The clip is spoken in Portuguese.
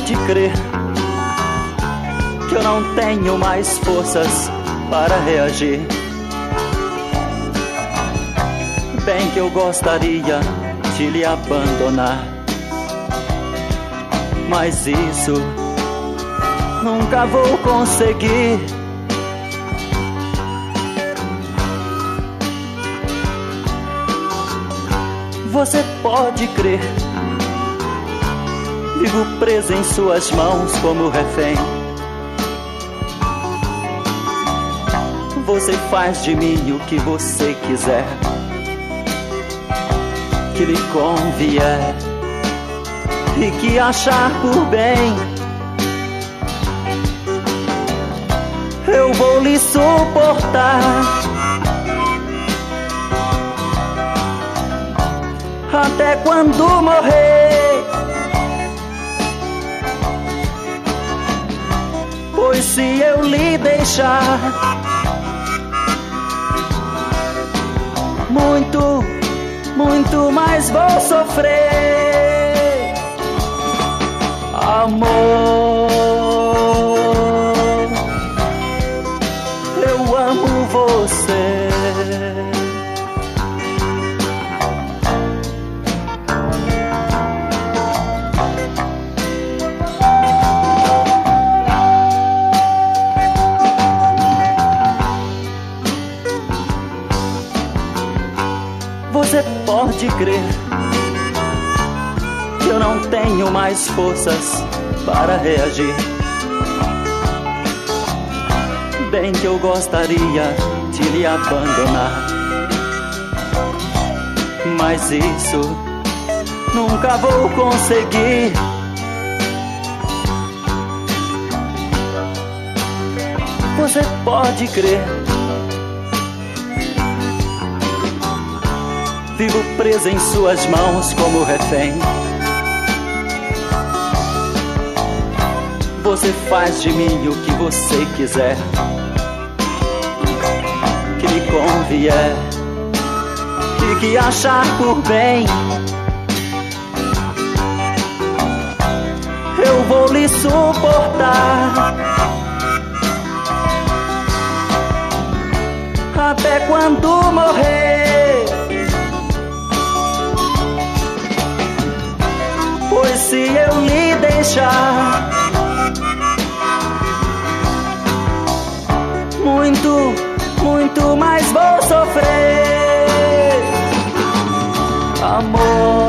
pode crer que eu não tenho mais forças para reagir. Bem que eu gostaria de lhe abandonar, mas isso nunca vou conseguir. Você pode crer, vivo preso em suas mãos como refém. Você faz de mim o que você quiser, que lhe convier e que achar por bem. Eu vou lhe suportar até quando morrer, pois se eu lhe deixar, muito, muito mais vou sofrer. Amor, eu amo você. Você pode crer que eu não tenho mais forças para reagir. Bem que eu gostaria de lhe abandonar, mas isso nunca vou conseguir. Você pode crer, vivo preso em suas mãos como refém. Você faz de mim o que você quiser, que lhe convier e que achar por bem. Eu vou lhe suportar até quando morrer, pois se eu lhe deixar, muito, muito mais vou sofrer. Amor,